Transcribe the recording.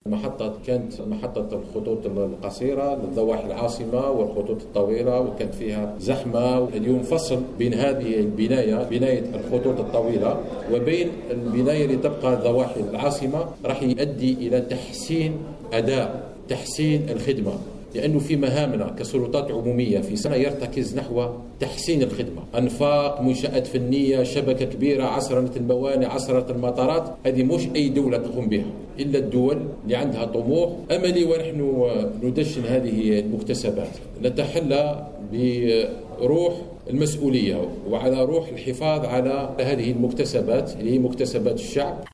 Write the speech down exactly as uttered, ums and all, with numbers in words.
المحطة كانت محطة الخطوط القصيرة للضواحي العاصمة والخطوط الطويلة، وكانت فيها زحمة. اليوم فصل بين هذه البناية بناية الخطوط الطويلة وبين البناية اللي تبقى ضواحي العاصمة، راح يؤدي إلى تحسين أداء تحسين الخدمة، لأنه في مهامنا كسلطات عمومية في سنة يرتكز نحو تحسين الخدمة. أنفاق، منشآت فنية، شبكة كبيرة، عصرنة الموانئ، عصرنة المطارات، هذه مش أي دولة تقوم بها إلا الدول اللي عندها طموح أملي. ونحن ندشن هذه المكتسبات نتحلى بروح المسؤولية وعلى روح الحفاظ على هذه المكتسبات اللي هي مكتسبات الشعب.